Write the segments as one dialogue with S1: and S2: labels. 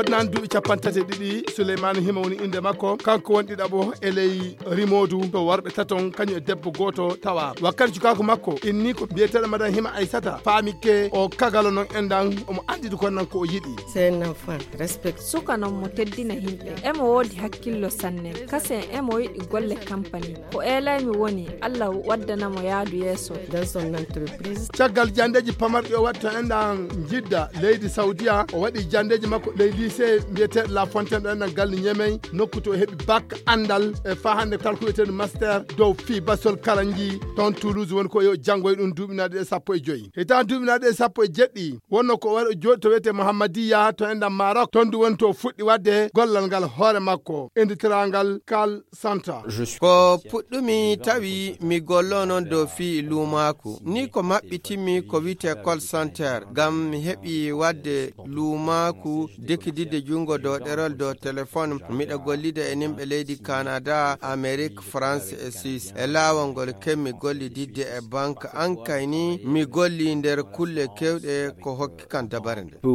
S1: wadnan duuɓi 32 Souleymane Hima woni inde makko kanko won ɗiɗaɓo e ley Rimodou to warɓe taton kañum e debbo goto tawa wakkati cukako makko inni ko biyeteɗo madame Hima Aissata faamike o kagalo non endan omo andidi kon nan ko o yiɗi.
S2: C'est un enfant respect
S3: suka non mo teddina himɓe emo wodi hakkillo sanne kase emo yiɗi golle compagnie ko elaymi woni Allah waddanamo yaadu yeeso
S2: dans son entreprise.
S1: Caggal jandeji pamarɗi o watta endan jidda leydi Saudiya o waɗi jandeji makko ley lycée biyeteɗo La Fontaine ɗo endan galli Ñemey nokku to heɓi bac andal e fa hande kalko wiyeteɗo master dow fi basol karanji ton Toulouse woni ko yo janggoy ɗum duuɓinaɗe e 15 hitan duuɓinaɗe e 17 wonno ko waɗo joɗi to wiyete Mohammadiya to endan Maroc ton du woni to fuɗɗi wadde gollal ngal hoore makko inditirangal Call Center.
S4: Ko puɗɗumi tawi mi gollo non dow fi lumaku ni ko maɓɓitimmi ko wiyete Call Center gam mi heɓi wadde lumaku dekididde jungo dow ɗerol dow téléphone miɗa gollida e nimɓe leydi Canada, Amérique, France e Suisse e laawol ngol kemmi gollididde e banque an kayni mi golli nder kulle kewɗe ko hokki kan dabare nde.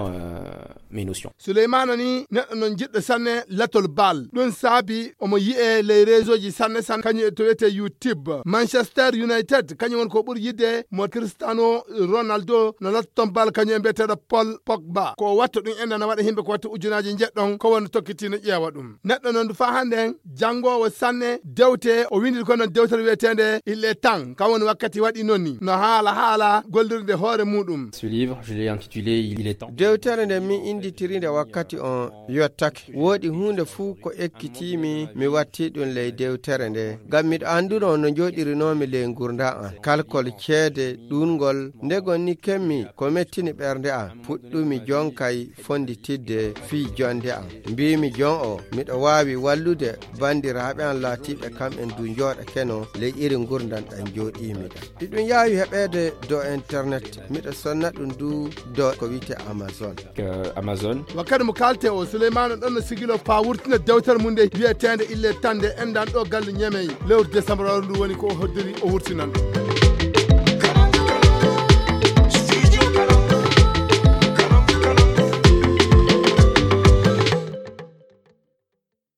S5: Mes notions.
S1: Souleymane ni neɗɗo non jiɗɗo sanne latol bal ɗum saabi omo yi'e les réseau ji sanne kañum to wiyete YouTube. Manchester United kañum won ko ɓuri yidde mo Cristiano Ronaldo no latton bal kañum e mbiyeteɗo Paul Pogba ko watta ɗum enda no waɗa himɓe ko watta ujunaji jeɗɗon ko woni tokkitino ƴeewa ɗum neɗɗo noon fa hande jangowo sanne dewte o windiri ko noon dewtere wiyetede il est temps ka woni wakkati waɗi nonni no haala gollirde hoore muɗum.
S5: Ce livre je l'ai intitulé Il est temps.
S4: Dewtere nde mi inditirinde wakkati on yottake woodi hunde fuu ko ekkitimi mi watti ɗum ley dewtere nde ngam miɗo anduno no joɗirinomi ley gurda an kalkol ceede ɗungol ndegol ni kemmi ko mettini ɓernde an puɗɗumi jonkay fonditidde fi jonde an mbimi jon o miɗo wawi wallude bandiraɓe an laatiɓe kamɓen du jooɗa keno ley iri gurdan ɗan joɗimi ɗan ɗiɗum yawi heɓede do internet miɗo sonna ɗum du do ko wiyete Amazon.
S5: Amazon.
S1: Wakkati mo kalte o Souleymane ɗon no sigilo fa wurtina dewtere mum nde wiyetede ille tande endan ɗo galle Ñemey lewru décembre ndu woni ko o hoddiri o wurtinan.